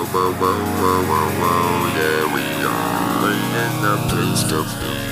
There we are in the midst of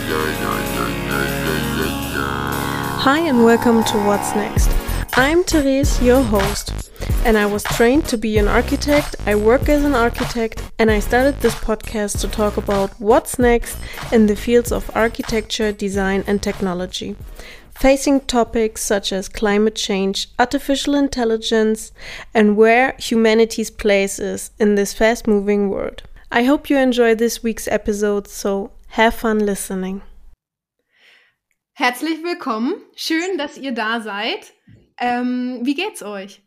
Hi and welcome to What's Next. I'm Therese, your host, and I was trained to be an architect, I work as an architect, and I started this podcast to talk about what's next in the fields of architecture, design and technology, facing topics such as climate change, artificial intelligence, and where humanity's place is in this fast-moving world. I hope you enjoy this week's episode, so have fun listening. Herzlich willkommen. Schön, dass ihr da seid. Wie geht's euch?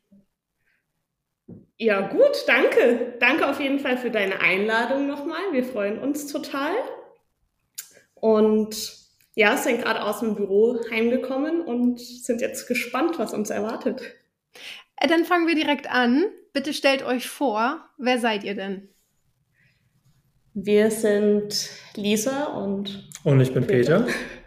Ja, gut, danke. Danke auf jeden Fall für deine Einladung nochmal. Wir freuen uns total. Und ja, sind gerade aus dem Büro heimgekommen und sind jetzt gespannt, was uns erwartet. Dann fangen wir direkt an. Bitte stellt euch vor, wer seid ihr denn? Wir sind Lisa und ich bin Peter.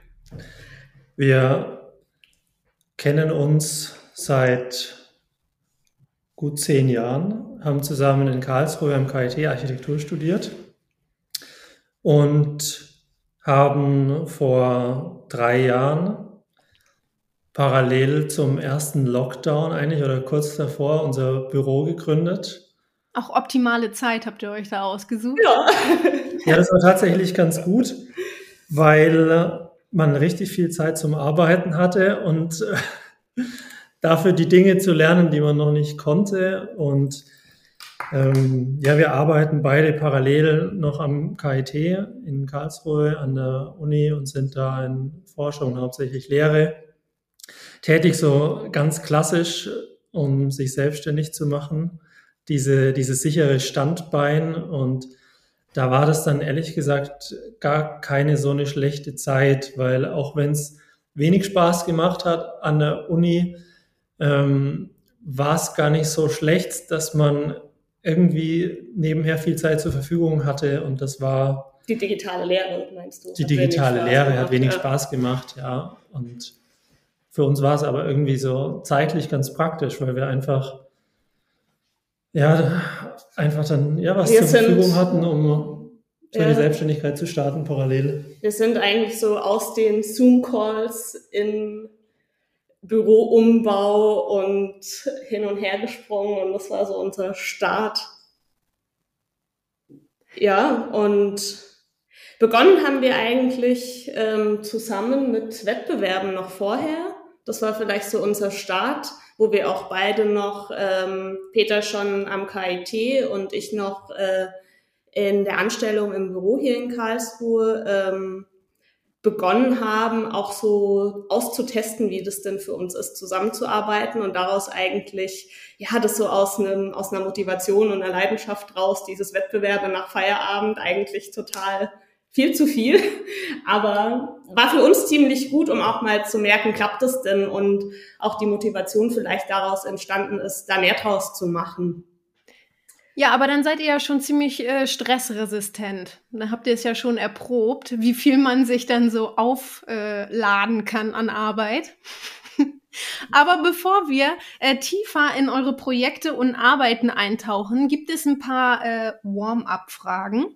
Wir kennen uns seit gut 10 Jahren, haben zusammen in Karlsruhe am KIT Architektur studiert und haben vor 3 Jahren parallel zum ersten Lockdown eigentlich oder kurz davor unser Büro gegründet. Auch optimale Zeit habt ihr euch da ausgesucht? Ja, das war tatsächlich ganz gut, weil man richtig viel Zeit zum Arbeiten hatte und dafür die Dinge zu lernen, die man noch nicht konnte. Und wir arbeiten beide parallel noch am KIT in Karlsruhe an der Uni und sind da in Forschung, hauptsächlich Lehre, tätig, so ganz klassisch, um sich selbstständig zu machen. Dieses sichere Standbein, und da war das dann ehrlich gesagt gar keine so eine schlechte Zeit, weil auch wenn es wenig Spaß gemacht hat an der Uni, war es gar nicht so schlecht, dass man irgendwie nebenher viel Zeit zur Verfügung hatte, und das war... Die digitale Lehre, meinst du? Die digitale Lehre hat wenig Spaß gemacht, ja. Und für uns war es aber irgendwie so zeitlich ganz praktisch, weil wir einfach dann was zur Verfügung hatten, um so eine Selbstständigkeit zu starten parallel. Wir sind eigentlich so aus den Zoom-Calls in Büroumbau und hin und her gesprungen, und das war so unser Start. Ja, und begonnen haben wir eigentlich zusammen mit Wettbewerben noch vorher. Das war vielleicht so unser Start, wo wir auch beide noch, Peter schon am KIT und ich noch in der Anstellung im Büro hier in Karlsruhe begonnen haben, auch so auszutesten, wie das denn für uns ist, zusammenzuarbeiten, und daraus eigentlich, das so aus einer Motivation und einer Leidenschaft raus, dieses Wettbewerbe nach Feierabend, eigentlich total viel zu viel, aber war für uns ziemlich gut, um auch mal zu merken, klappt es denn, und auch die Motivation vielleicht daraus entstanden ist, da mehr draus zu machen. Ja, aber dann seid ihr ja schon ziemlich stressresistent. Da habt ihr es ja schon erprobt, wie viel man sich dann so aufladen kann an Arbeit. Aber bevor wir tiefer in eure Projekte und Arbeiten eintauchen, gibt es ein paar Warm-up-Fragen.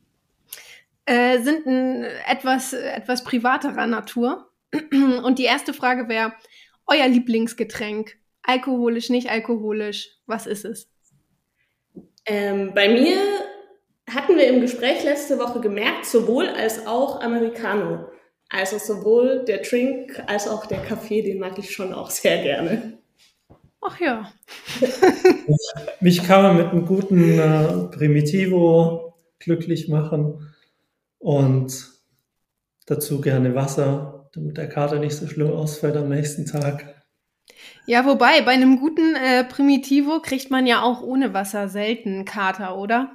Sind etwas privaterer Natur. Und die erste Frage wäre, euer Lieblingsgetränk, alkoholisch, nicht alkoholisch, was ist es? Bei mir hatten wir im Gespräch letzte Woche gemerkt, sowohl als auch Americano. Also sowohl der Drink als auch der Kaffee, den mag ich schon auch sehr gerne. Ach ja. Mich kann man mit einem guten Primitivo glücklich machen. Und dazu gerne Wasser, damit der Kater nicht so schlimm ausfällt am nächsten Tag. Ja, wobei, bei einem guten Primitivo kriegt man ja auch ohne Wasser selten Kater, oder?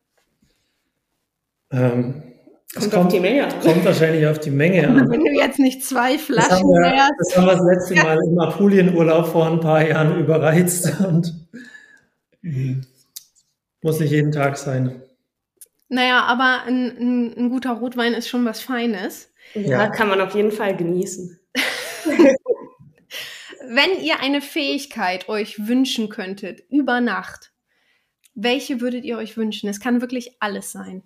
Kommt auf die Menge an. Kommt wahrscheinlich auf die Menge an. Wenn du jetzt nicht 2 Flaschen hast. Das haben wir das letzte Mal im Apulienurlaub vor ein paar Jahren überreizt. Und muss nicht jeden Tag sein. Naja, aber ein guter Rotwein ist schon was Feines. Ja, kann man auf jeden Fall genießen. Wenn ihr eine Fähigkeit euch wünschen könntet, über Nacht, welche würdet ihr euch wünschen? Es kann wirklich alles sein.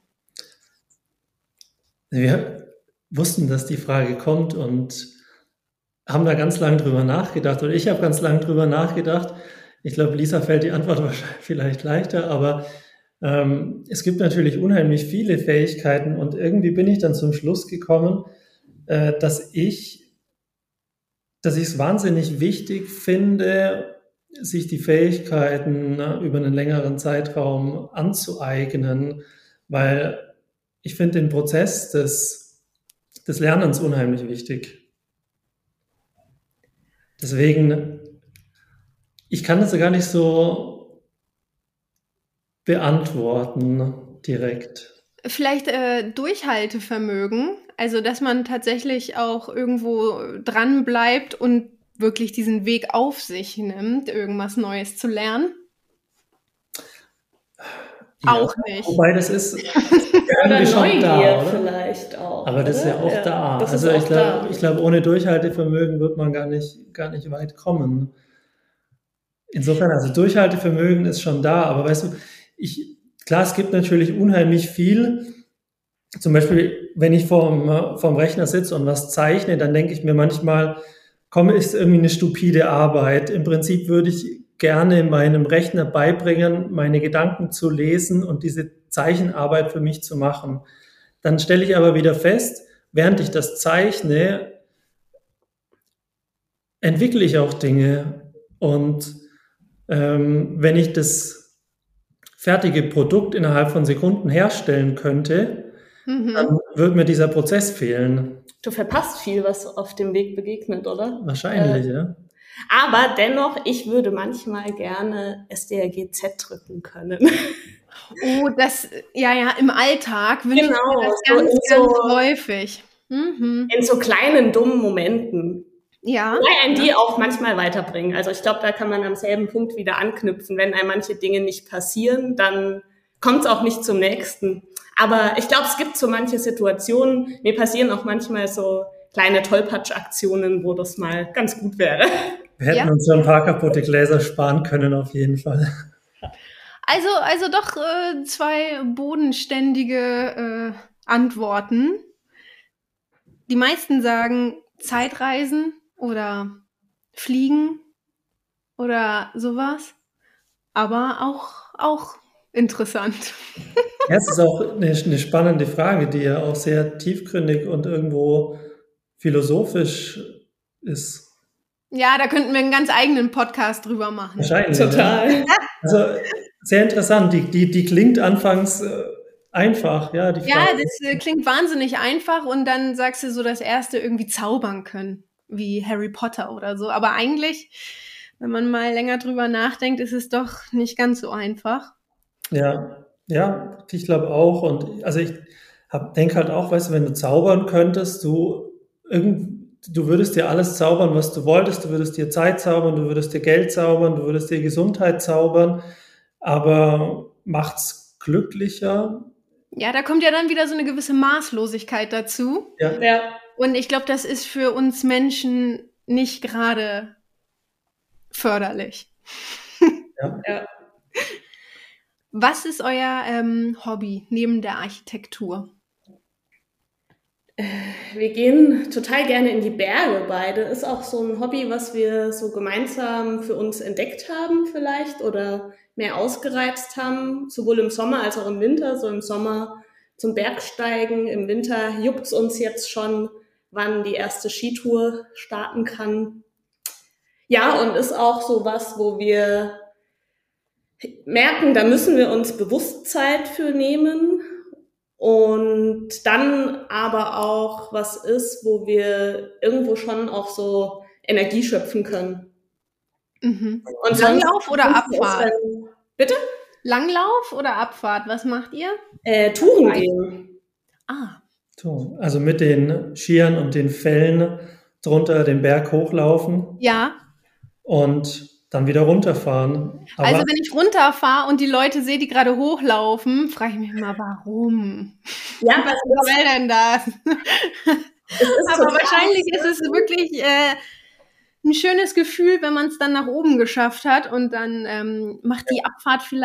Wir wussten, dass die Frage kommt und haben da ganz lange drüber nachgedacht. Oder ich habe ganz lange drüber nachgedacht. Ich glaube, Lisa fällt die Antwort wahrscheinlich vielleicht leichter, aber es gibt natürlich unheimlich viele Fähigkeiten und irgendwie bin ich dann zum Schluss gekommen, dass ich es wahnsinnig wichtig finde, sich die Fähigkeiten über einen längeren Zeitraum anzueignen, weil ich finde den Prozess des Lernens unheimlich wichtig. Deswegen, ich kann das gar nicht so beantworten direkt. Vielleicht Durchhaltevermögen, also dass man tatsächlich auch irgendwo dran bleibt und wirklich diesen Weg auf sich nimmt, irgendwas Neues zu lernen. Ja, auch nicht. Wobei das ist Oder irgendwie schon Neugier da, oder? vielleicht auch. Aber das ist ja auch da. Das ist Also auch ich glaube, ohne Durchhaltevermögen wird man gar nicht weit kommen. Insofern, also Durchhaltevermögen ist schon da, aber weißt du, klar, es gibt natürlich unheimlich viel. Zum Beispiel, wenn ich vorm Rechner sitze und was zeichne, dann denke ich mir manchmal, ist irgendwie eine stupide Arbeit. Im Prinzip würde ich gerne meinem Rechner beibringen, meine Gedanken zu lesen und diese Zeichenarbeit für mich zu machen. Dann stelle ich aber wieder fest, während ich das zeichne, entwickle ich auch Dinge. Und wenn ich das fertige Produkt innerhalb von Sekunden herstellen könnte, dann würde mir dieser Prozess fehlen. Du verpasst viel, was auf dem Weg begegnet, oder? Wahrscheinlich, ja. Aber dennoch, ich würde manchmal gerne SDRGZ drücken können. Oh, im Alltag wünsche ich mir das so ganz häufig. In so kleinen, dummen Momenten. Ja. Wobei einen die auch manchmal weiterbringen. Also ich glaube, da kann man am selben Punkt wieder anknüpfen. Wenn einem manche Dinge nicht passieren, dann kommt es auch nicht zum nächsten. Aber ich glaube, es gibt so manche Situationen, mir passieren auch manchmal so kleine Tollpatsch-Aktionen, wo das mal ganz gut wäre. Wir hätten uns so ein paar kaputte Gläser sparen können, auf jeden Fall. Also doch 2 bodenständige Antworten. Die meisten sagen Zeitreisen oder Fliegen oder sowas. Aber auch interessant. Ja, es ist auch eine spannende Frage, die ja auch sehr tiefgründig und irgendwo philosophisch ist. Ja, da könnten wir einen ganz eigenen Podcast drüber machen. Wahrscheinlich. Total. Ja. Also sehr interessant. Die klingt anfangs einfach. Ja, das klingt wahnsinnig einfach und dann sagst du so das erste irgendwie zaubern können, wie Harry Potter oder so. Aber eigentlich, wenn man mal länger drüber nachdenkt, ist es doch nicht ganz so einfach. Ja, ich glaube auch. Und also ich denke halt auch, weißt du, wenn du zaubern könntest, du würdest dir alles zaubern, was du wolltest. Du würdest dir Zeit zaubern, du würdest dir Geld zaubern, du würdest dir Gesundheit zaubern. Aber macht's glücklicher? Ja, da kommt ja dann wieder so eine gewisse Maßlosigkeit dazu. Ja. Und ich glaube, das ist für uns Menschen nicht gerade förderlich. Ja. Was ist euer Hobby neben der Architektur? Wir gehen total gerne in die Berge beide. Ist auch so ein Hobby, was wir so gemeinsam für uns entdeckt haben vielleicht oder mehr ausgereizt haben, sowohl im Sommer als auch im Winter. So im Sommer zum Bergsteigen, im Winter juckt's uns jetzt schon, wann die erste Skitour starten kann. Ja, und ist auch so was, wo wir merken, da müssen wir uns bewusst Zeit für nehmen. Und dann aber auch was ist, wo wir irgendwo schon auch so Energie schöpfen können. Mhm. Und Langlauf oder Abfahrt? Bitte? Langlauf oder Abfahrt? Was macht ihr? Touren gehen. So, also mit den Skiern und den Fellen drunter den Berg hochlaufen. Ja. Und dann wieder runterfahren. Aber also wenn ich runterfahre und die Leute sehe, die gerade hochlaufen, frage ich mich immer, warum? Ja, was soll denn das? Aber wahrscheinlich ist es wirklich ein schönes Gefühl, wenn man es dann nach oben geschafft hat und dann macht die Abfahrt vielleicht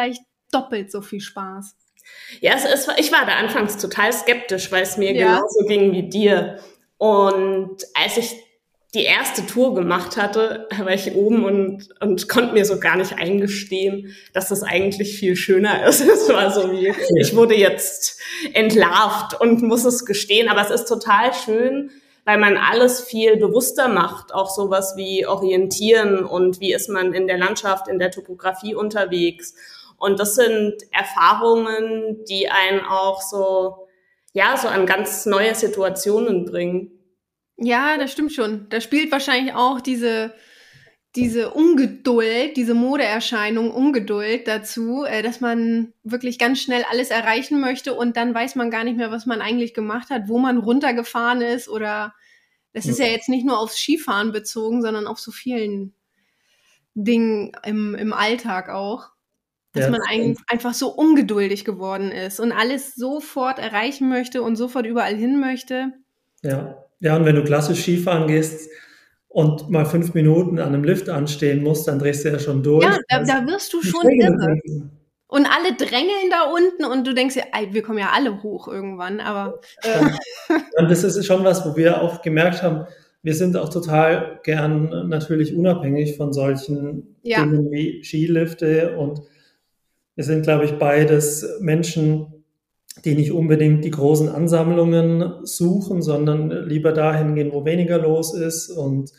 doppelt so viel Spaß. Ja, ich war da anfangs total skeptisch, weil es mir genauso ging wie dir. Und als ich die erste Tour gemacht hatte, war ich oben und konnte mir so gar nicht eingestehen, dass das eigentlich viel schöner ist. Es war so wie, ich wurde jetzt entlarvt und muss es gestehen. Aber es ist total schön, weil man alles viel bewusster macht. Auch sowas wie Orientieren und wie ist man in der Landschaft, in der Topografie unterwegs. Und das sind Erfahrungen, die einen auch so an ganz neue Situationen bringen. Ja, das stimmt schon. Da spielt wahrscheinlich auch diese Ungeduld, diese Modeerscheinung Ungeduld dazu, dass man wirklich ganz schnell alles erreichen möchte und dann weiß man gar nicht mehr, was man eigentlich gemacht hat, wo man runtergefahren ist oder das ist ja jetzt nicht nur aufs Skifahren bezogen, sondern auf so vielen Dingen im Alltag auch, dass man einfach so ungeduldig geworden ist und alles sofort erreichen möchte und sofort überall hin möchte. Ja, und wenn du klassisch Skifahren gehst und mal 5 Minuten an einem Lift anstehen musst, dann drehst du ja schon durch. Ja, da wirst du schon irre. Und alle drängeln da unten und du denkst dir, wir kommen ja alle hoch irgendwann, aber... Und das ist schon was, wo wir auch gemerkt haben, wir sind auch total gern natürlich unabhängig von solchen Dingen wie Skilifte und wir sind, glaube ich, beides Menschen, die nicht unbedingt die großen Ansammlungen suchen, sondern lieber dahin gehen, wo weniger los ist und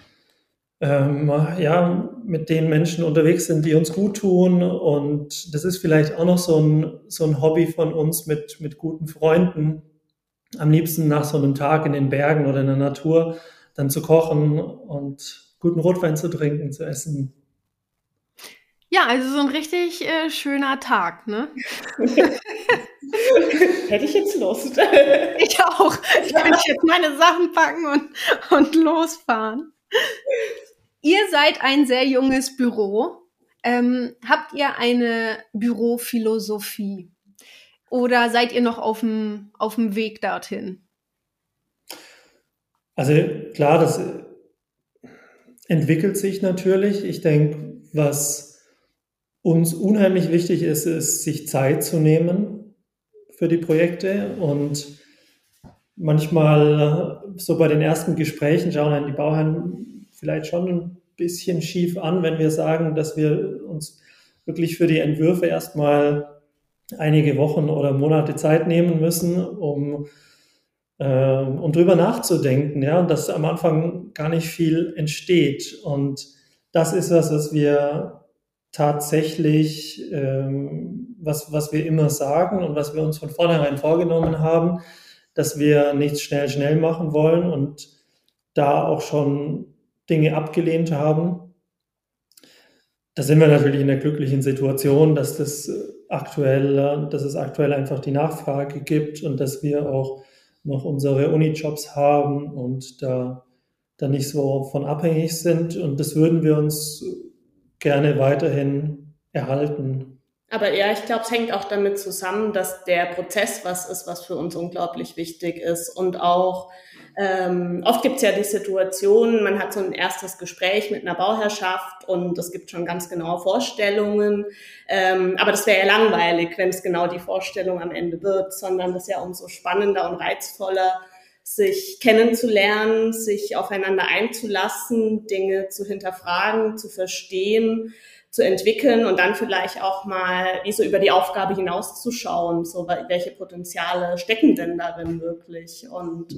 mit den Menschen unterwegs sind, die uns gut tun. Und das ist vielleicht auch noch so ein Hobby von uns mit guten Freunden, am liebsten nach so einem Tag in den Bergen oder in der Natur dann zu kochen und guten Rotwein zu trinken, zu essen. Ja, also so ein richtig schöner Tag, ne? Hätte ich jetzt Lust. Ich auch. Ich könnte jetzt meine Sachen packen und losfahren. Ihr seid ein sehr junges Büro. Habt ihr eine Bürophilosophie? Oder seid ihr noch auf dem Weg dorthin? Also klar, das entwickelt sich natürlich. Ich denke, was uns unheimlich wichtig ist, sich Zeit zu nehmen für die Projekte und manchmal so bei den ersten Gesprächen schauen einen die Bauherren vielleicht schon ein bisschen schief an, wenn wir sagen, dass wir uns wirklich für die Entwürfe erstmal einige Wochen oder Monate Zeit nehmen müssen, um drüber nachzudenken, ja, und dass am Anfang gar nicht viel entsteht. Und das ist was wir tatsächlich, was wir immer sagen und was wir uns von vornherein vorgenommen haben, dass wir nichts schnell machen wollen und da auch schon Dinge abgelehnt haben. Da sind wir natürlich in der glücklichen Situation, dass es aktuell einfach die Nachfrage gibt und dass wir auch noch unsere Unijobs haben und da nicht so von abhängig sind. Und das würden wir uns gerne weiterhin erhalten. Aber ja, ich glaube, es hängt auch damit zusammen, dass der Prozess was ist, was für uns unglaublich wichtig ist. Und auch oft gibt es ja die Situation, man hat so ein erstes Gespräch mit einer Bauherrschaft und es gibt schon ganz genaue Vorstellungen. Aber das wäre ja langweilig, wenn es genau die Vorstellung am Ende wird, sondern das ist ja umso spannender und reizvoller, sich kennenzulernen, sich aufeinander einzulassen, Dinge zu hinterfragen, zu verstehen, zu entwickeln und dann vielleicht auch mal wie so über die Aufgabe hinauszuschauen, so welche Potenziale stecken denn darin wirklich und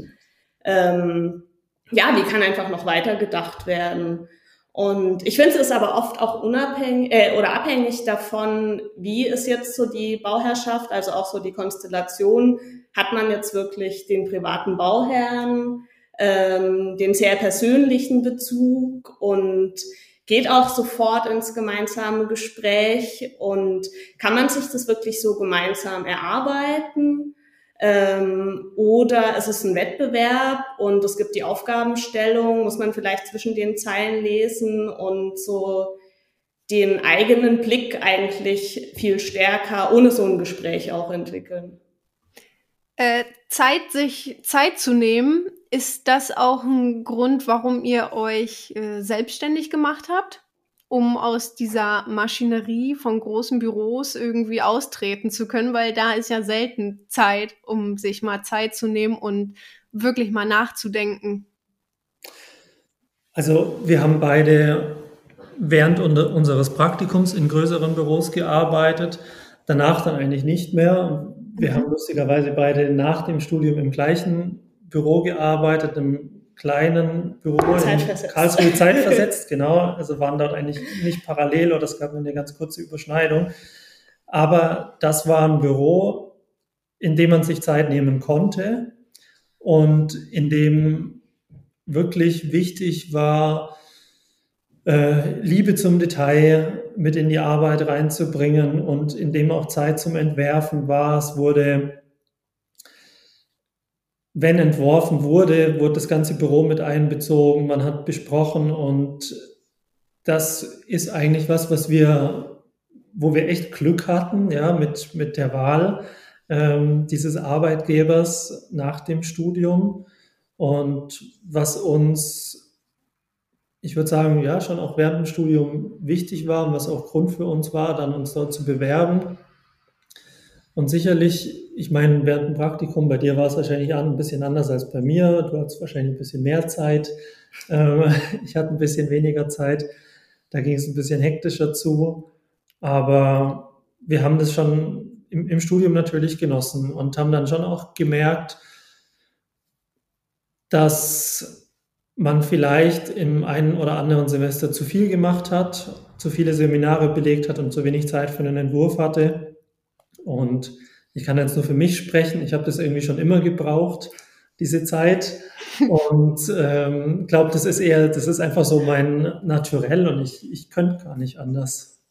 wie kann einfach noch weiter gedacht werden. Und ich finde, es ist aber oft auch abhängig davon, wie ist jetzt so die Bauherrschaft, also auch so die Konstellation. Hat man jetzt wirklich den privaten Bauherrn, den sehr persönlichen Bezug und geht auch sofort ins gemeinsame Gespräch und kann man sich das wirklich so gemeinsam erarbeiten? Oder es ist ein Wettbewerb und es gibt die Aufgabenstellung, muss man vielleicht zwischen den Zeilen lesen und so den eigenen Blick eigentlich viel stärker ohne so ein Gespräch auch entwickeln. Sich Zeit zu nehmen, ist das auch ein Grund, warum ihr euch selbstständig gemacht habt? um aus dieser Maschinerie von großen Büros irgendwie austreten zu können, weil da ist ja selten Zeit, um sich mal Zeit zu nehmen und wirklich mal nachzudenken. Also wir haben beide während unseres Praktikums in größeren Büros gearbeitet, danach dann eigentlich nicht mehr. Wir haben lustigerweise beide nach dem Studium im gleichen Büro gearbeitet, im kleinen Büro in Karlsruhe, zeitversetzt, genau. Also waren dort eigentlich nicht parallel oder es gab eine ganz kurze Überschneidung. Aber das war ein Büro, in dem man sich Zeit nehmen konnte und in dem wirklich wichtig war, Liebe zum Detail mit in die Arbeit reinzubringen und in dem auch Zeit zum Entwerfen war. Es wurde, wenn entworfen wurde das ganze Büro mit einbezogen, man hat besprochen und das ist eigentlich was wo wir echt Glück hatten, ja, mit der Wahl dieses Arbeitgebers nach dem Studium und was uns, ich würde sagen, ja, schon auch während dem Studium wichtig war und was auch Grund für uns war, dann uns dort zu bewerben. Und sicherlich, ich meine, während dem Praktikum, bei dir war es wahrscheinlich ein bisschen anders als bei mir. Du hattest wahrscheinlich ein bisschen mehr Zeit. Ich hatte ein bisschen weniger Zeit. Da ging es ein bisschen hektischer zu. Aber wir haben das schon im Studium natürlich genossen und haben dann schon auch gemerkt, dass man vielleicht im einen oder anderen Semester zu viel gemacht hat, zu viele Seminare belegt hat und zu wenig Zeit für einen Entwurf hatte. Und ich kann jetzt nur für mich sprechen. Ich habe das irgendwie schon immer gebraucht, diese Zeit. Und glaube, das ist einfach so mein Naturell und ich könnte gar nicht anders.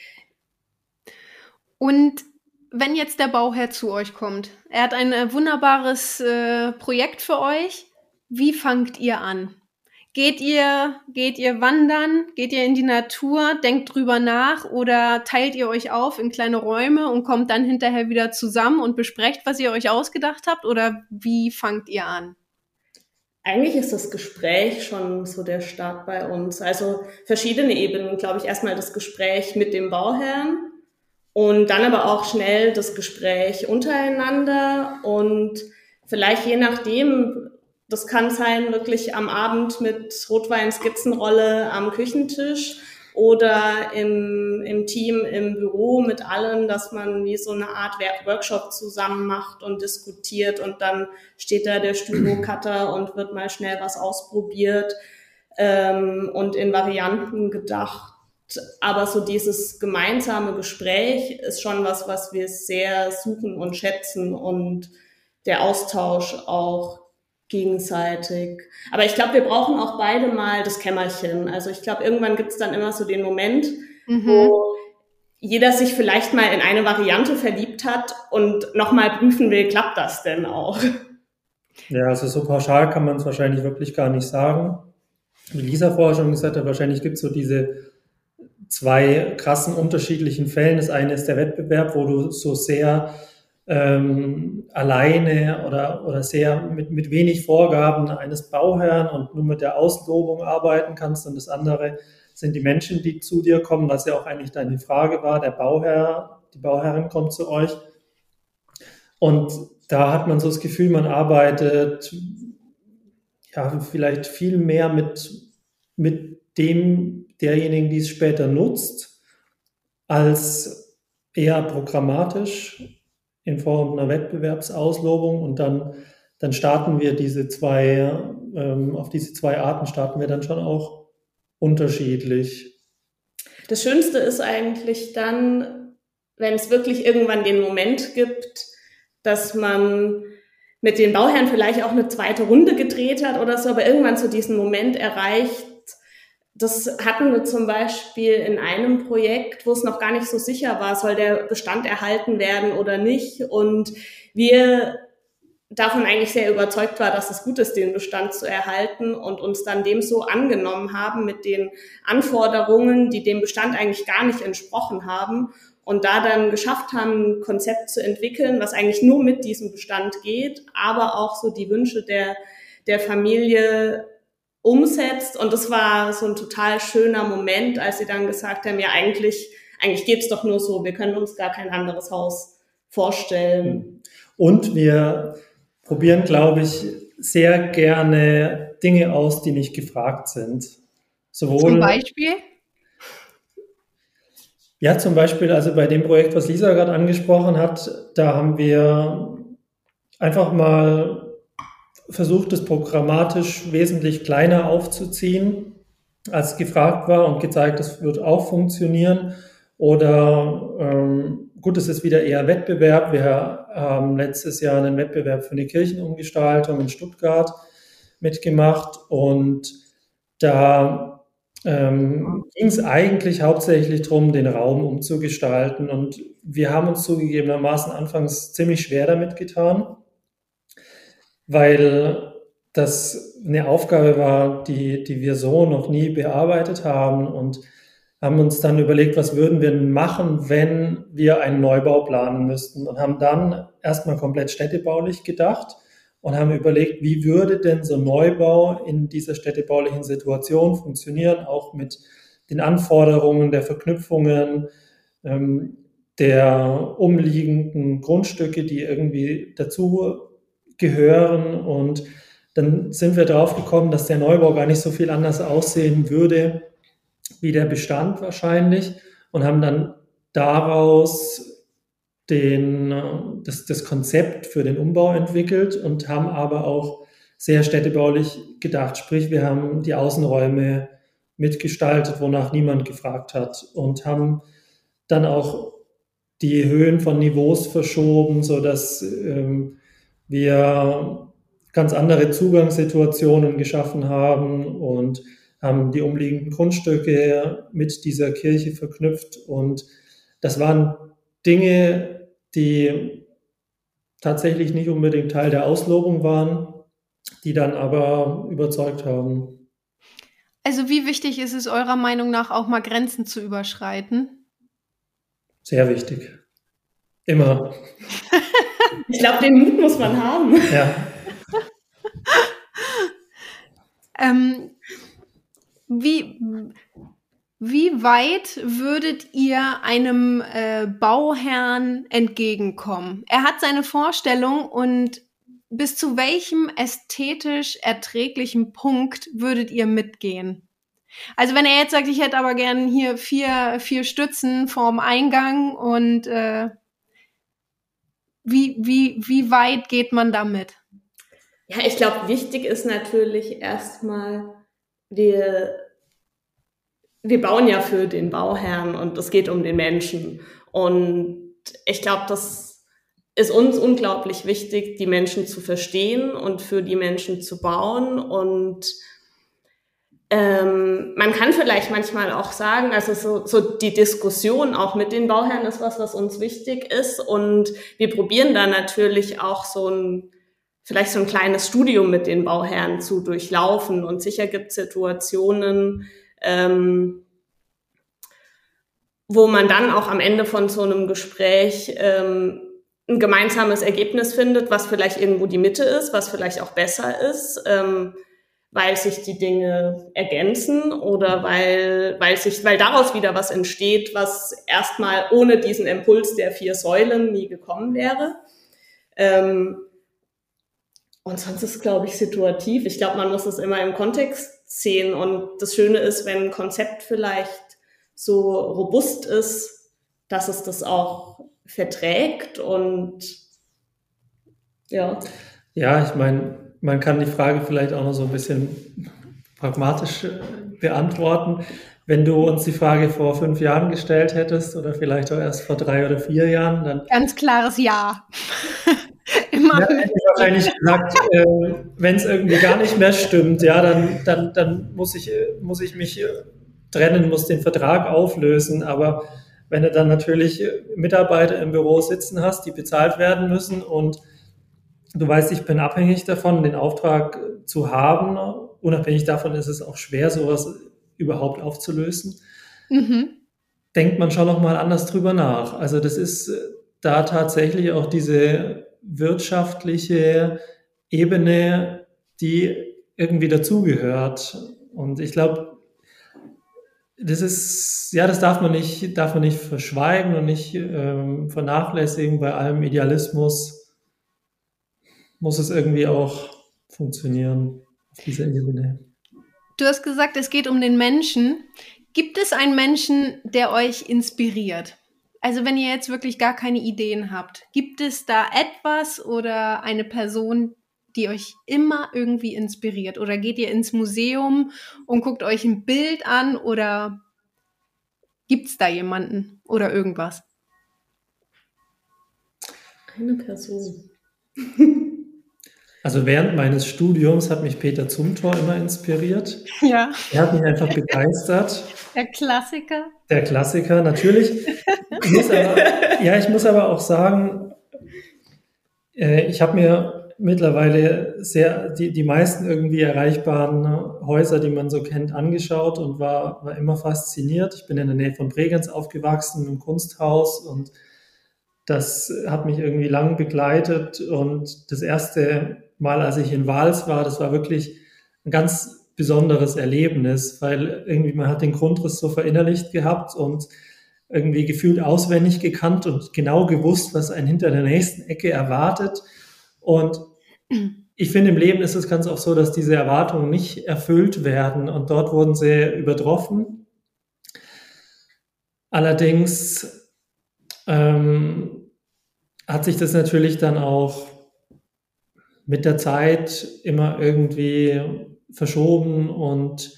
Und wenn jetzt der Bauherr zu euch kommt, er hat ein wunderbares Projekt für euch, wie fangt ihr an? Geht ihr wandern? Geht ihr in die Natur? Denkt drüber nach? Oder teilt ihr euch auf in kleine Räume und kommt dann hinterher wieder zusammen und besprecht, was ihr euch ausgedacht habt? Oder wie fangt ihr an? Eigentlich ist das Gespräch schon so der Start bei uns. Also verschiedene Ebenen, glaube ich. Erstmal das Gespräch mit dem Bauherrn und dann aber auch schnell das Gespräch untereinander und vielleicht je nachdem, das kann sein, wirklich am Abend mit Rotwein-Skizzenrolle am Küchentisch oder im Team, im Büro mit allen, dass man wie so eine Art Workshop zusammen macht und diskutiert und dann steht da der Stylo-Cutter und wird mal schnell was ausprobiert und in Varianten gedacht. Aber so dieses gemeinsame Gespräch ist schon was wir sehr suchen und schätzen und der Austausch auch gegenseitig. Aber ich glaube, wir brauchen auch beide mal das Kämmerchen. Also ich glaube, irgendwann gibt es dann immer so den Moment, wo jeder sich vielleicht mal in eine Variante verliebt hat und nochmal prüfen will, klappt das denn auch? Ja, also so pauschal kann man es wahrscheinlich wirklich gar nicht sagen. Wie Lisa vorher schon gesagt hat, wahrscheinlich gibt es so diese zwei krassen unterschiedlichen Fällen. Das eine ist der Wettbewerb, wo du so sehr alleine oder sehr mit wenig Vorgaben eines Bauherrn und nur mit der Auslobung arbeiten kannst. Und das andere sind die Menschen, die zu dir kommen, was ja auch eigentlich deine Frage war. Der Bauherr, die Bauherrin kommt zu euch. Und da hat man so das Gefühl, man arbeitet ja vielleicht viel mehr mit derjenigen, die es später nutzt, als eher programmatisch in Form einer Wettbewerbsauslobung und dann starten wir auf diese zwei Arten starten wir dann schon auch unterschiedlich. Das Schönste ist eigentlich dann, wenn es wirklich irgendwann den Moment gibt, dass man mit den Bauherren vielleicht auch eine zweite Runde gedreht hat oder so, aber irgendwann so diesen Moment erreicht. Das hatten wir zum Beispiel in einem Projekt, wo es noch gar nicht so sicher war, soll der Bestand erhalten werden oder nicht. Und wir davon eigentlich sehr überzeugt war, dass es gut ist, den Bestand zu erhalten und uns dann dem so angenommen haben mit den Anforderungen, die dem Bestand eigentlich gar nicht entsprochen haben. Und da dann geschafft haben, ein Konzept zu entwickeln, was eigentlich nur mit diesem Bestand geht, aber auch so die Wünsche der Familie umsetzt. Und das war so ein total schöner Moment, als sie dann gesagt haben, ja, eigentlich geht's doch nur so, wir können uns gar kein anderes Haus vorstellen. Und wir probieren, glaube ich, sehr gerne Dinge aus, die nicht gefragt sind. Zum Beispiel? Ja, zum Beispiel, also bei dem Projekt, was Lisa gerade angesprochen hat, da haben wir einfach mal versucht, es programmatisch wesentlich kleiner aufzuziehen, als gefragt war, und gezeigt, das wird auch funktionieren. Oder gut, es ist wieder eher Wettbewerb. Wir haben letztes Jahr einen Wettbewerb für eine Kirchenumgestaltung in Stuttgart mitgemacht, und da ging es eigentlich hauptsächlich darum, den Raum umzugestalten, und wir haben uns zugegebenermaßen anfangs ziemlich schwer damit getan, weil das eine Aufgabe war, die wir so noch nie bearbeitet haben, und haben uns dann überlegt, was würden wir machen, wenn wir einen Neubau planen müssten, und haben dann erstmal komplett städtebaulich gedacht und haben überlegt, wie würde denn so ein Neubau in dieser städtebaulichen Situation funktionieren, auch mit den Anforderungen der Verknüpfungen, der umliegenden Grundstücke, die irgendwie dazu gehören. Und dann sind wir drauf gekommen, dass der Neubau gar nicht so viel anders aussehen würde wie der Bestand wahrscheinlich, und haben dann daraus das Konzept für den Umbau entwickelt und haben aber auch sehr städtebaulich gedacht. Sprich, wir haben die Außenräume mitgestaltet, wonach niemand gefragt hat, und haben dann auch die Höhen von Niveaus verschoben, sodass wir ganz andere Zugangssituationen geschaffen haben und haben die umliegenden Grundstücke mit dieser Kirche verknüpft. Und das waren Dinge, die tatsächlich nicht unbedingt Teil der Auslobung waren, die dann aber überzeugt haben. Also wie wichtig ist es eurer Meinung nach, auch mal Grenzen zu überschreiten? Sehr wichtig. Immer. Ich glaube, den Mut muss man haben. Ja. Wie weit würdet ihr einem Bauherrn entgegenkommen? Er hat seine Vorstellung, und bis zu welchem ästhetisch erträglichen Punkt würdet ihr mitgehen? Also wenn er jetzt sagt, ich hätte aber gern hier vier Stützen vorm Eingang, und wie weit geht man damit? Ja, ich glaube, wichtig ist natürlich erstmal, wir bauen ja für den Bauherrn, und es geht um den Menschen. Und ich glaube, das ist uns unglaublich wichtig, die Menschen zu verstehen und für die Menschen zu bauen. Und man kann vielleicht manchmal auch sagen, also so die Diskussion auch mit den Bauherren ist was uns wichtig ist. Und wir probieren da natürlich auch vielleicht so ein kleines Studium mit den Bauherren zu durchlaufen. Und sicher gibt es Situationen, wo man dann auch am Ende von so einem Gespräch ein gemeinsames Ergebnis findet, was vielleicht irgendwo die Mitte ist, was vielleicht auch besser ist, weil sich die Dinge ergänzen oder weil daraus wieder was entsteht, was erstmal ohne diesen Impuls der 4 Säulen nie gekommen wäre. Und sonst ist es, glaube ich, situativ. Ich glaube, man muss es immer im Kontext sehen. Und das Schöne ist, wenn ein Konzept vielleicht so robust ist, dass es das auch verträgt. Und ja. Ja, ich meine, man kann die Frage vielleicht auch noch so ein bisschen pragmatisch beantworten. Wenn du uns die Frage vor 5 Jahren gestellt hättest oder vielleicht auch erst vor 3 oder 4 Jahren, dann... Ganz klares Ja. Immer ja, hätte ich wahrscheinlich gesagt, wenn es irgendwie gar nicht mehr stimmt, ja, dann muss ich mich trennen, muss den Vertrag auflösen. Aber wenn du dann natürlich Mitarbeiter im Büro sitzen hast, die bezahlt werden müssen, und du weißt, ich bin abhängig davon, den Auftrag zu haben, unabhängig davon ist es auch schwer, sowas überhaupt aufzulösen, denkt man schon nochmal anders drüber nach. Also das ist da tatsächlich auch diese wirtschaftliche Ebene, die irgendwie dazugehört. Und ich glaube, das darf man nicht verschweigen und nicht vernachlässigen. Bei allem Idealismus muss es irgendwie auch funktionieren auf dieser Ebene. Du hast gesagt, es geht um den Menschen. Gibt es einen Menschen, der euch inspiriert? Also wenn ihr jetzt wirklich gar keine Ideen habt, gibt es da etwas oder eine Person, die euch immer irgendwie inspiriert? Oder geht ihr ins Museum und guckt euch ein Bild an? Oder gibt es da jemanden oder irgendwas? Eine Person. Also während meines Studiums hat mich Peter Zumthor immer inspiriert. Ja. Er hat mich einfach begeistert. Der Klassiker. Der Klassiker, natürlich. Ich muss aber auch sagen, ich habe mir mittlerweile die meisten irgendwie erreichbaren Häuser, die man so kennt, angeschaut und war immer fasziniert. Ich bin in der Nähe von Bregenz aufgewachsen, im Kunsthaus, und das hat mich irgendwie lang begleitet. Und das erste Mal, als ich in Vals war, das war wirklich ein ganz besonderes Erlebnis, weil irgendwie man hat den Grundriss so verinnerlicht gehabt und irgendwie gefühlt auswendig gekannt und genau gewusst, was einen hinter der nächsten Ecke erwartet. Und ich finde, im Leben ist es ganz oft so, dass diese Erwartungen nicht erfüllt werden, und dort wurden sie übertroffen. Allerdings hat sich das natürlich dann auch mit der Zeit immer irgendwie verschoben, und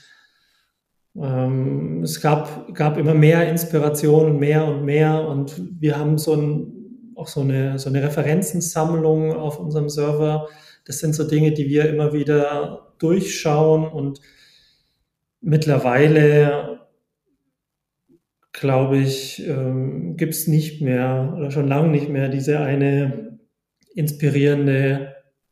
es gab immer mehr Inspiration, mehr und mehr, und wir haben auch so eine Referenzensammlung auf unserem Server. Das sind so Dinge, die wir immer wieder durchschauen, und mittlerweile, glaube ich, gibt es nicht mehr oder schon lange nicht mehr diese eine inspirierende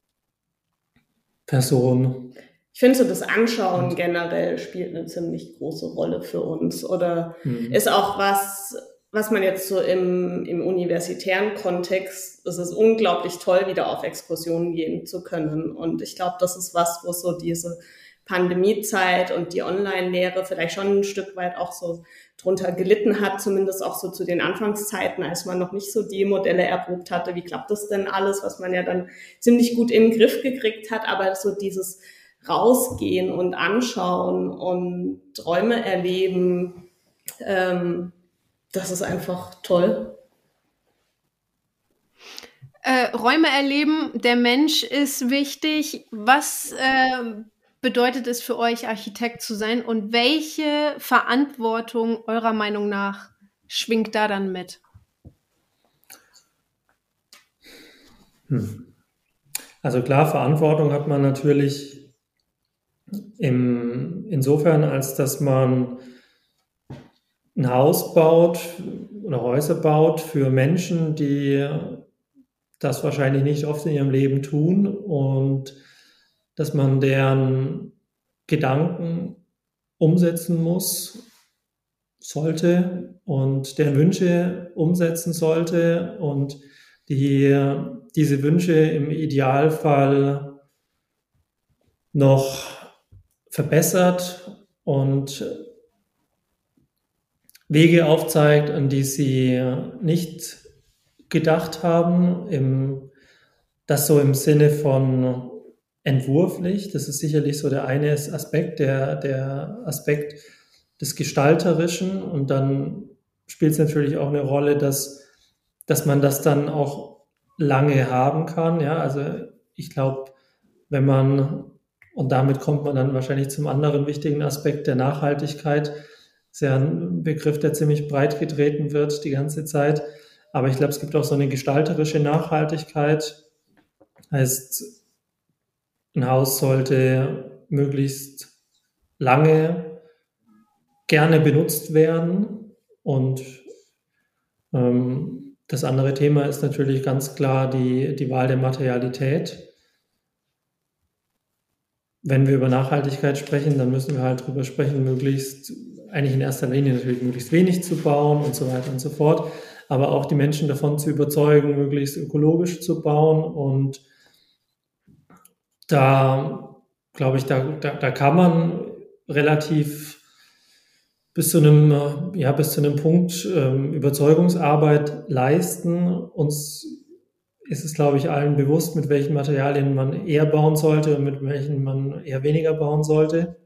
Person. Ich finde so, das Anschauen generell spielt eine ziemlich große Rolle für uns, oder ist auch was man jetzt so im universitären Kontext, es ist unglaublich toll, wieder auf Exkursionen gehen zu können. Und ich glaube, das ist was, wo so diese Pandemiezeit und die Online-Lehre vielleicht schon ein Stück weit auch so drunter gelitten hat, zumindest auch so zu den Anfangszeiten, als man noch nicht so die Modelle erprobt hatte. Wie klappt das denn alles, was man ja dann ziemlich gut in den Griff gekriegt hat, aber so dieses Rausgehen und anschauen und Träume erleben, das ist einfach toll. Räume erleben, der Mensch ist wichtig. Was bedeutet es für euch, Architekt zu sein, und welche Verantwortung eurer Meinung nach schwingt da dann mit? Also klar, Verantwortung hat man natürlich insofern, als dass man ein Haus baut oder Häuser baut für Menschen, die das wahrscheinlich nicht oft in ihrem Leben tun, und dass man deren Gedanken umsetzen sollte und deren Wünsche umsetzen sollte und diese Wünsche im Idealfall noch verbessert und Wege aufzeigt, an die sie nicht gedacht haben, das so im Sinne von entwurflich. Das ist sicherlich so der eine Aspekt, der Aspekt des Gestalterischen, und dann spielt es natürlich auch eine Rolle, dass man das dann auch lange haben kann. Ja, also ich glaube, und damit kommt man dann wahrscheinlich zum anderen wichtigen Aspekt der Nachhaltigkeit. Das ist ja ein Begriff, der ziemlich breit getreten wird die ganze Zeit. Aber ich glaube, es gibt auch so eine gestalterische Nachhaltigkeit. Heißt, ein Haus sollte möglichst lange gerne benutzt werden. Und das andere Thema ist natürlich ganz klar die Wahl der Materialität. Wenn wir über Nachhaltigkeit sprechen, dann müssen wir halt darüber sprechen, eigentlich in erster Linie natürlich möglichst wenig zu bauen und so weiter und so fort, aber auch die Menschen davon zu überzeugen, möglichst ökologisch zu bauen. Und da glaube ich, da kann man relativ bis zu einem Punkt Überzeugungsarbeit leisten. Uns ist es, glaube ich, allen bewusst, mit welchen Materialien man eher bauen sollte und mit welchen man eher weniger bauen sollte.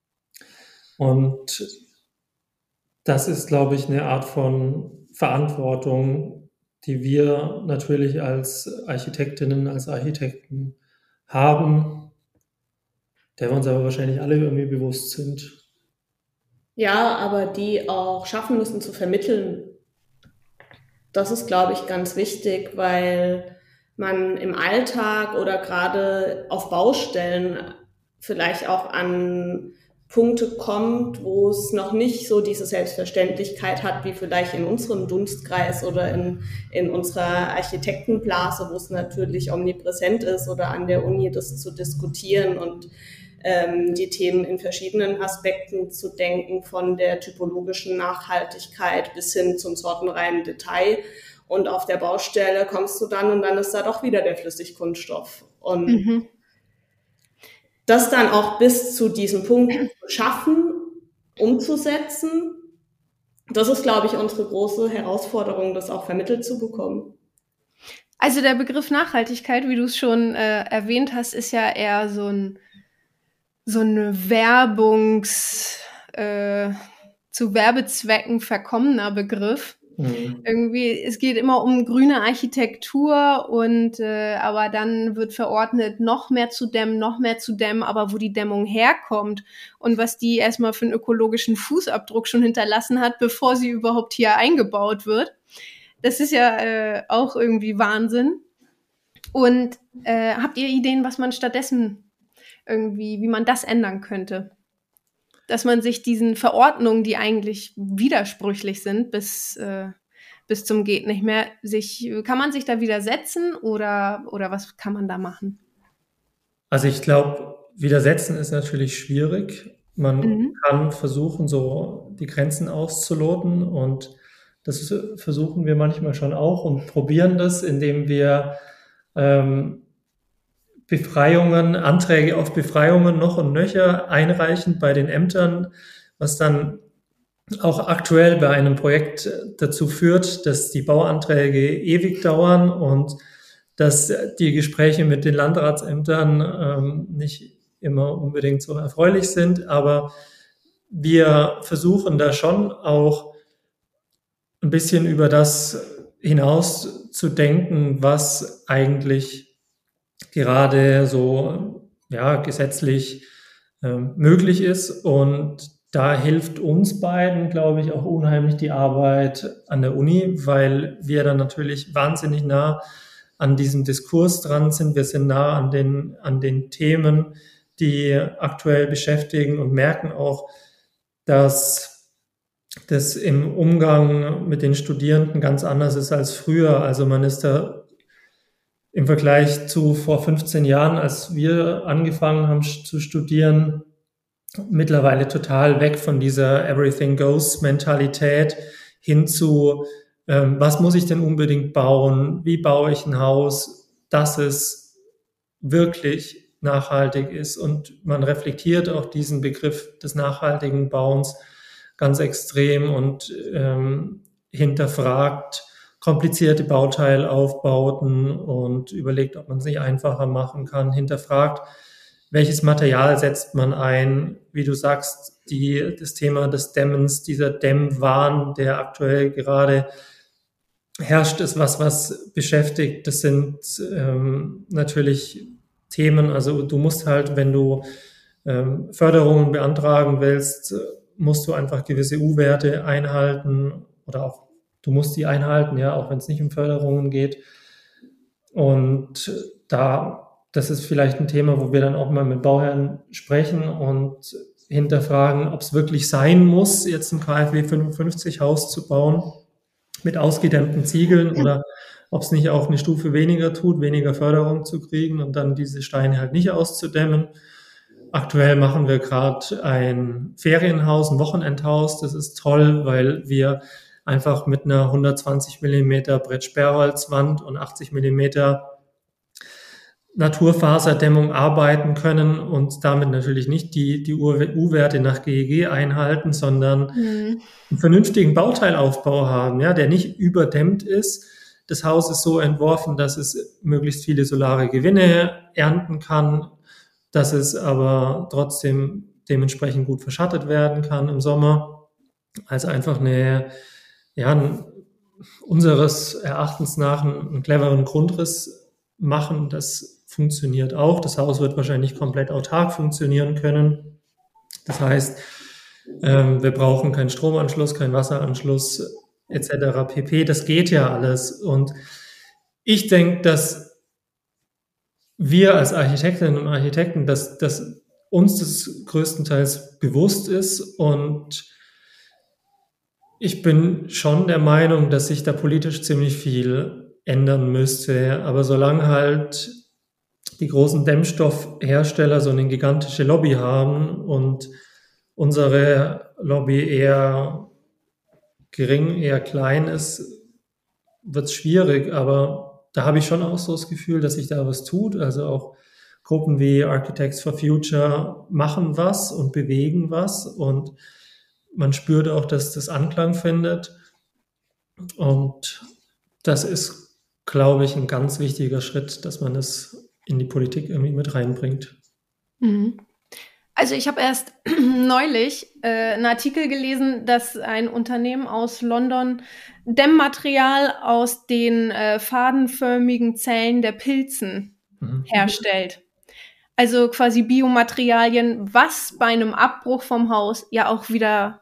Und das ist, glaube ich, eine Art von Verantwortung, die wir natürlich als Architektinnen, als Architekten haben, der wir uns aber wahrscheinlich alle irgendwie bewusst sind. Ja, aber die auch schaffen müssen zu vermitteln. Das ist, glaube ich, ganz wichtig, weil man im Alltag oder gerade auf Baustellen vielleicht auch an Punkte kommt, wo es noch nicht so diese Selbstverständlichkeit hat, wie vielleicht in unserem Dunstkreis oder in unserer Architektenblase, wo es natürlich omnipräsent ist, oder an der Uni das zu diskutieren und die Themen in verschiedenen Aspekten zu denken, von der typologischen Nachhaltigkeit bis hin zum sortenreinen Detail. Und auf der Baustelle kommst du dann und dann ist da doch wieder der Flüssigkunststoff. Und das dann auch bis zu diesem Punkt zu schaffen, umzusetzen, das ist, glaube ich, unsere große Herausforderung, das auch vermittelt zu bekommen. Also der Begriff Nachhaltigkeit, wie du es schon erwähnt hast, ist ja eher so eine zu Werbezwecken verkommener Begriff. Irgendwie, es geht immer um grüne Architektur und aber dann wird verordnet, noch mehr zu dämmen, aber wo die Dämmung herkommt und was die erstmal für einen ökologischen Fußabdruck schon hinterlassen hat, bevor sie überhaupt hier eingebaut wird. Das ist ja auch irgendwie Wahnsinn. Und habt ihr Ideen, was man stattdessen irgendwie, wie man das ändern könnte? Dass man sich diesen Verordnungen, die eigentlich widersprüchlich sind, bis zum geht nicht mehr, kann man sich da widersetzen oder was kann man da machen? Also ich glaube, widersetzen ist natürlich schwierig. Man kann versuchen, so die Grenzen auszuloten, und das versuchen wir manchmal schon auch und probieren das, indem wir Anträge auf Befreiungen noch und nöcher einreichen bei den Ämtern, was dann auch aktuell bei einem Projekt dazu führt, dass die Bauanträge ewig dauern und dass die Gespräche mit den Landratsämtern nicht immer unbedingt so erfreulich sind. Aber wir versuchen da schon auch ein bisschen über das hinaus zu denken, was eigentlich gerade so gesetzlich möglich ist. Und da hilft uns beiden, glaube ich, auch unheimlich die Arbeit an der Uni, weil wir dann natürlich wahnsinnig nah an diesem Diskurs dran sind. Wir sind nah an den Themen, die aktuell beschäftigen, und merken auch, dass das im Umgang mit den Studierenden ganz anders ist als früher. Also man ist da im Vergleich zu vor 15 Jahren, als wir angefangen haben zu studieren, mittlerweile total weg von dieser Everything-Goes-Mentalität hin zu, was muss ich denn unbedingt bauen? Wie baue ich ein Haus, dass es wirklich nachhaltig ist? Und man reflektiert auch diesen Begriff des nachhaltigen Bauens ganz extrem und hinterfragt komplizierte Bauteilaufbauten und überlegt, ob man es nicht einfacher machen kann, hinterfragt, welches Material setzt man ein, wie du sagst, das Thema des Dämmens, dieser Dämmwahn, der aktuell gerade herrscht, ist was beschäftigt. Das sind natürlich Themen, also du musst halt, wenn du Förderungen beantragen willst, musst du einfach gewisse U-Werte einhalten, oder auch du musst die einhalten, ja, auch wenn es nicht um Förderungen geht. Und das ist vielleicht ein Thema, wo wir dann auch mal mit Bauherren sprechen und hinterfragen, ob es wirklich sein muss, jetzt ein KfW 55 Haus zu bauen mit ausgedämmten Ziegeln, oder ob es nicht auch eine Stufe weniger tut, weniger Förderung zu kriegen und dann diese Steine halt nicht auszudämmen. Aktuell machen wir gerade ein Ferienhaus, ein Wochenendhaus. Das ist toll, weil wir einfach mit einer 120 mm Brettsperrholzwand und 80 mm Naturfaserdämmung arbeiten können und damit natürlich nicht die U-Werte nach GEG einhalten, sondern einen vernünftigen Bauteilaufbau haben, ja, der nicht überdämmt ist. Das Haus ist so entworfen, dass es möglichst viele solare Gewinne ernten kann, dass es aber trotzdem dementsprechend gut verschattet werden kann im Sommer. Also einfach unseres Erachtens nach einen cleveren Grundriss machen. Das funktioniert auch. Das Haus wird wahrscheinlich komplett autark funktionieren können. Das heißt, wir brauchen keinen Stromanschluss, keinen Wasseranschluss etc. pp. Das geht ja alles. Und ich denke, dass wir als Architektinnen und Architekten, dass uns das größtenteils bewusst ist, und ich bin schon der Meinung, dass sich da politisch ziemlich viel ändern müsste. Aber solange halt die großen Dämmstoffhersteller so eine gigantische Lobby haben und unsere Lobby eher gering, eher klein ist, wird es schwierig. Aber da habe ich schon auch so das Gefühl, dass sich da was tut. Also auch Gruppen wie Architects for Future machen was und bewegen was, und man spürt auch, dass das Anklang findet. Und das ist, glaube ich, ein ganz wichtiger Schritt, dass man das in die Politik irgendwie mit reinbringt. Also ich habe erst neulich einen Artikel gelesen, dass ein Unternehmen aus London Dämmmaterial aus den fadenförmigen Zellen der Pilzen herstellt. Also quasi Biomaterialien, was bei einem Abbruch vom Haus ja auch wieder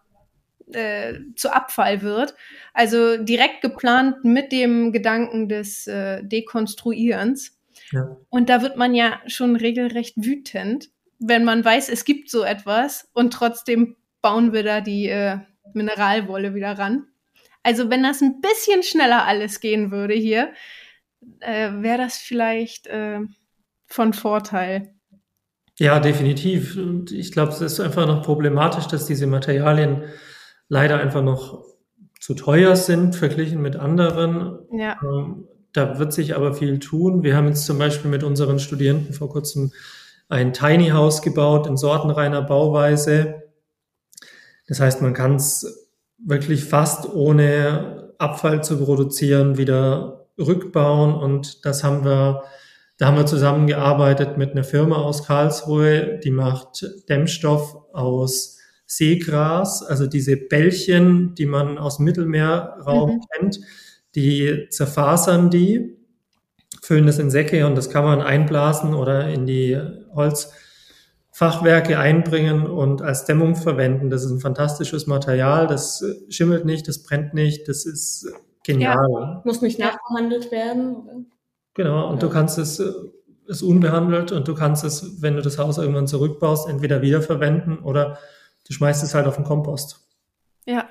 zu Abfall wird. Also direkt geplant mit dem Gedanken des Dekonstruierens. Ja. Und da wird man ja schon regelrecht wütend, wenn man weiß, es gibt so etwas, und trotzdem bauen wir da die Mineralwolle wieder ran. Also wenn das ein bisschen schneller alles gehen würde hier, wäre das vielleicht von Vorteil. Ja, definitiv. Und ich glaube, es ist einfach noch problematisch, dass diese Materialien leider einfach noch zu teuer sind, verglichen mit anderen. Ja. Da wird sich aber viel tun. Wir haben jetzt zum Beispiel mit unseren Studierenden vor kurzem ein Tiny House gebaut in sortenreiner Bauweise. Das heißt, man kann es wirklich fast ohne Abfall zu produzieren wieder rückbauen, und da haben wir zusammengearbeitet mit einer Firma aus Karlsruhe, die macht Dämmstoff aus Seegras, also diese Bällchen, die man aus dem Mittelmeerraum kennt, die zerfasern die, füllen das in Säcke, und das kann man einblasen oder in die Holzfachwerke einbringen und als Dämmung verwenden. Das ist ein fantastisches Material, das schimmelt nicht, das brennt nicht, das ist genial. Ja, muss nicht nachbehandelt werden, oder? Genau, und du kannst es unbehandelt, und du kannst es, wenn du das Haus irgendwann zurückbaust, entweder wiederverwenden oder du schmeißt es halt auf den Kompost. Ja,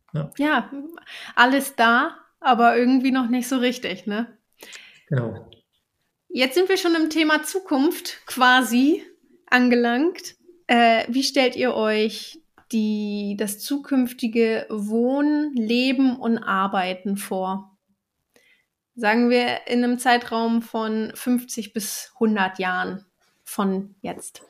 alles da, aber irgendwie noch nicht so richtig, ne? Genau. Jetzt sind wir schon im Thema Zukunft quasi angelangt. Wie stellt ihr euch das zukünftige Wohnen, Leben und Arbeiten vor? Sagen wir in einem Zeitraum von 50 bis 100 Jahren von jetzt.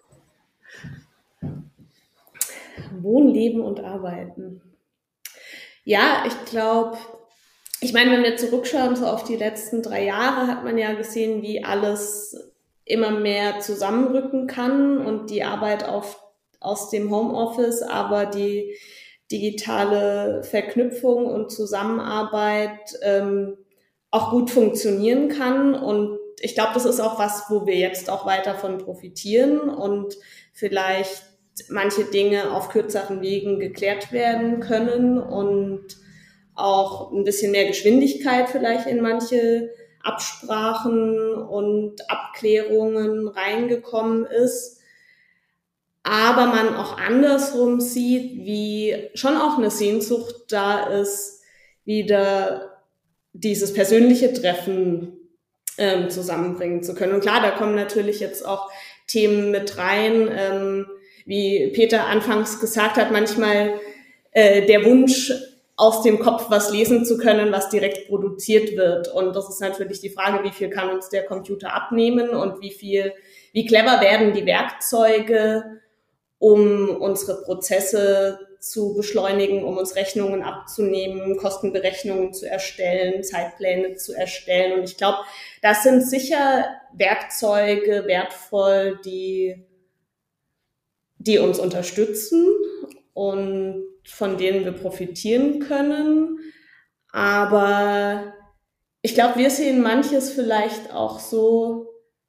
Wohnen, Leben und Arbeiten. Ja, ich meine, wenn wir zurückschauen so auf die letzten 3 Jahre, hat man ja gesehen, wie alles immer mehr zusammenrücken kann und die Arbeit aus dem Homeoffice, aber die digitale Verknüpfung und Zusammenarbeit auch gut funktionieren kann. Und ich glaube, das ist auch was, wo wir jetzt auch weiter von profitieren und vielleicht manche Dinge auf kürzeren Wegen geklärt werden können und auch ein bisschen mehr Geschwindigkeit vielleicht in manche Absprachen und Abklärungen reingekommen ist. Aber man auch andersrum sieht, wie schon auch eine Sehnsucht da ist, wieder dieses persönliche Treffen zusammenbringen zu können. Und klar, da kommen natürlich jetzt auch Themen mit rein, wie Peter anfangs gesagt hat, manchmal der Wunsch aus dem Kopf was lesen zu können, was direkt produziert wird. Und das ist natürlich die Frage, wie viel kann uns der Computer abnehmen und wie clever werden die Werkzeuge, um unsere Prozesse zu beschleunigen, um uns Rechnungen abzunehmen, Kostenberechnungen zu erstellen, Zeitpläne zu erstellen. Und ich glaube, das sind sicher Werkzeuge wertvoll, die uns unterstützen und von denen wir profitieren können. Aber ich glaube, wir sehen manches vielleicht auch so,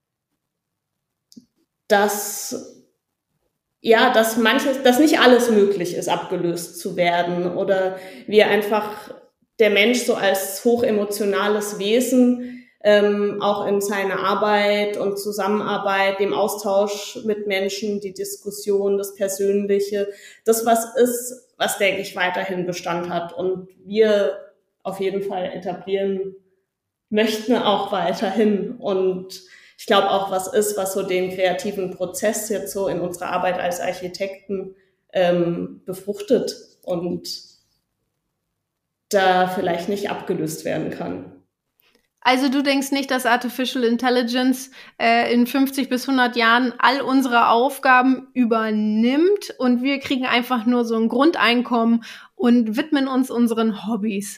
dass nicht alles möglich ist, abgelöst zu werden, oder wir einfach der Mensch so als hochemotionales Wesen auch in seiner Arbeit und Zusammenarbeit, dem Austausch mit Menschen, die Diskussion, das Persönliche, das was ist, was, denke ich, weiterhin Bestand hat und wir auf jeden Fall etablieren möchten auch weiterhin. Und ich glaube auch, was ist, was so den kreativen Prozess jetzt so in unserer Arbeit als Architekten befruchtet und da vielleicht nicht abgelöst werden kann. Also du denkst nicht, dass Artificial Intelligence in 50 bis 100 Jahren all unsere Aufgaben übernimmt und wir kriegen einfach nur so ein Grundeinkommen und widmen uns unseren Hobbys?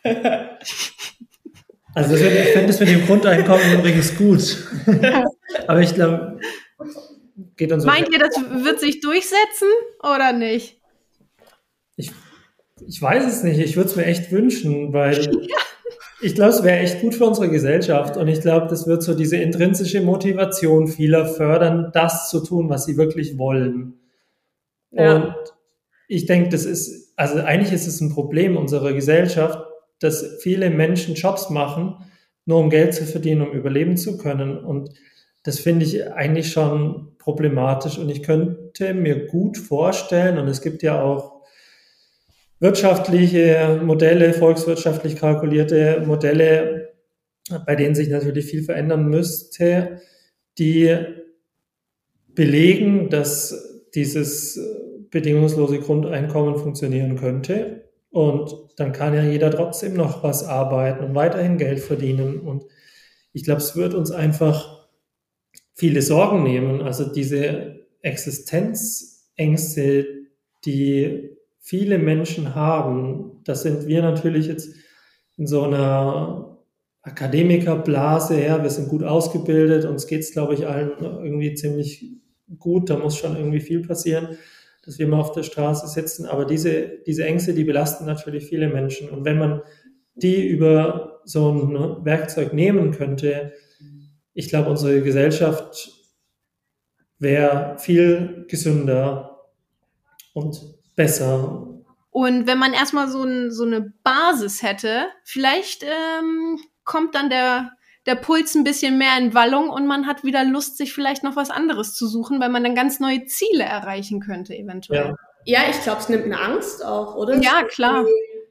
Also ich fände das mit dem Grundeinkommen übrigens gut. Aber ich glaube, geht uns so. Meint ihr, das wird sich durchsetzen oder nicht? Ich weiß es nicht. Ich würde es mir echt wünschen, weil ich glaube, es wäre echt gut für unsere Gesellschaft. Und ich glaube, das wird so diese intrinsische Motivation vieler fördern, das zu tun, was sie wirklich wollen. Ja. Und ich denke, eigentlich ist es ein Problem unserer Gesellschaft, dass viele Menschen Jobs machen, nur um Geld zu verdienen, um überleben zu können. Und das finde ich eigentlich schon problematisch. Und ich könnte mir gut vorstellen, und es gibt ja auch wirtschaftliche Modelle, volkswirtschaftlich kalkulierte Modelle, bei denen sich natürlich viel verändern müsste, die belegen, dass dieses bedingungslose Grundeinkommen funktionieren könnte. Und dann kann ja jeder trotzdem noch was arbeiten und weiterhin Geld verdienen. Und ich glaube, es wird uns einfach viele Sorgen nehmen. Also diese Existenzängste, die viele Menschen haben, das sind wir natürlich jetzt in so einer Akademikerblase, ja, wir sind gut ausgebildet, uns geht's, glaube ich, allen irgendwie ziemlich gut, da muss schon irgendwie viel passieren, dass wir mal auf der Straße sitzen, aber diese Ängste, die belasten natürlich viele Menschen, und wenn man die über so ein Werkzeug nehmen könnte, ich glaube, unsere Gesellschaft wäre viel gesünder und besser. Und wenn man erstmal so eine Basis hätte, vielleicht kommt dann der Puls ein bisschen mehr in Wallung und man hat wieder Lust, sich vielleicht noch was anderes zu suchen, weil man dann ganz neue Ziele erreichen könnte eventuell. Ja, ich glaube, es nimmt eine Angst auch, oder? Ja, klar.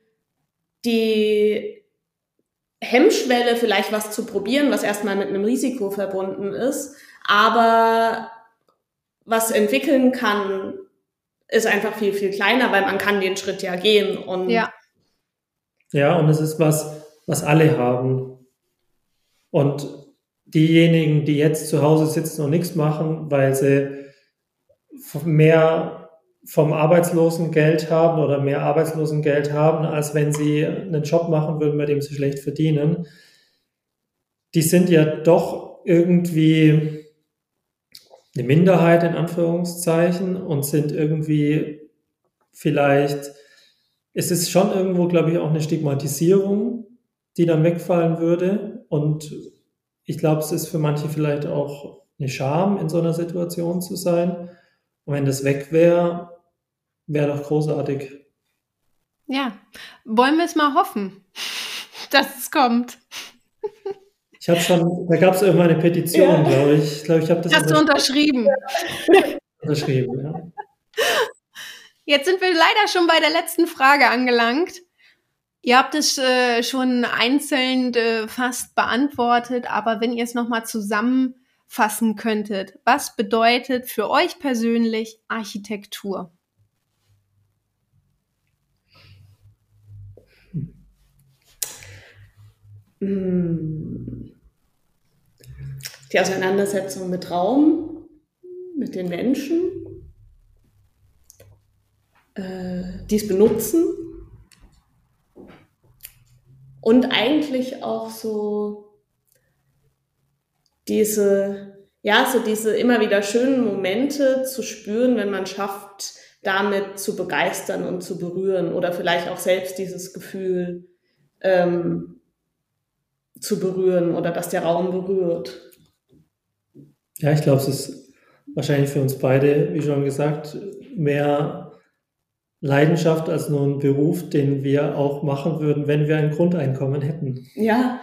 Die Hemmschwelle, vielleicht was zu probieren, was erstmal mit einem Risiko verbunden ist, aber was entwickeln kann, ist einfach viel, viel kleiner, weil man kann den Schritt ja gehen. Und ja, und es ist was alle haben. Und diejenigen, die jetzt zu Hause sitzen und nichts machen, weil sie mehr vom Arbeitslosengeld haben oder mehr Arbeitslosengeld haben, als wenn sie einen Job machen würden, bei dem sie schlecht verdienen, die sind ja doch irgendwie eine Minderheit in Anführungszeichen und sind irgendwie vielleicht, es ist schon irgendwo, glaube ich, auch eine Stigmatisierung, die dann wegfallen würde, und ich glaube, es ist für manche vielleicht auch eine Scham, in so einer Situation zu sein, und wenn das weg wäre, wäre doch großartig. Ja, wollen wir es mal hoffen, dass es kommt. Ich habe schon, da gab es irgendwann eine Petition, glaube ich. Ich glaube, ich habe das. Hast du unterschrieben? Unterschrieben, ja. Jetzt sind wir leider schon bei der letzten Frage angelangt. Ihr habt es schon einzeln fast beantwortet, aber wenn ihr es nochmal zusammenfassen könntet, was bedeutet für euch persönlich Architektur? Die Auseinandersetzung mit Raum, mit den Menschen, dies benutzen und eigentlich auch so diese immer wieder schönen Momente zu spüren, wenn man schafft, damit zu begeistern und zu berühren oder vielleicht auch selbst dieses Gefühl zu berühren oder dass der Raum berührt. Ja, ich glaube, es ist wahrscheinlich für uns beide, wie schon gesagt, mehr Leidenschaft als nur ein Beruf, den wir auch machen würden, wenn wir ein Grundeinkommen hätten. Ja.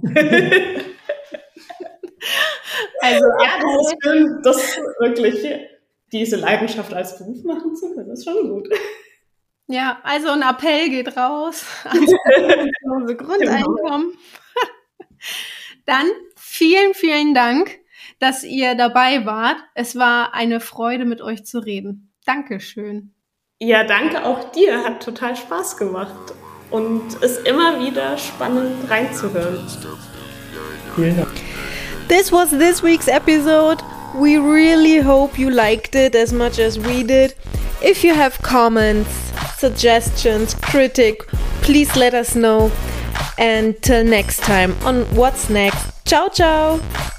Also ja, das ist schön, das wirklich diese Leidenschaft als Beruf machen zu können. Das ist schon gut. Ja, also ein Appell geht raus ans Grundeinkommen. Dann vielen, vielen Dank, dass ihr dabei wart. Es war eine Freude, mit euch zu reden. Dankeschön. Ja, danke auch dir. Hat total Spaß gemacht. Und ist immer wieder spannend reinzuhören. Vielen Dank. This was this week's episode. We really hope you liked it as much as we did. If you have comments, suggestions, critique, please let us know. And till next time on What's Next. Ciao, ciao!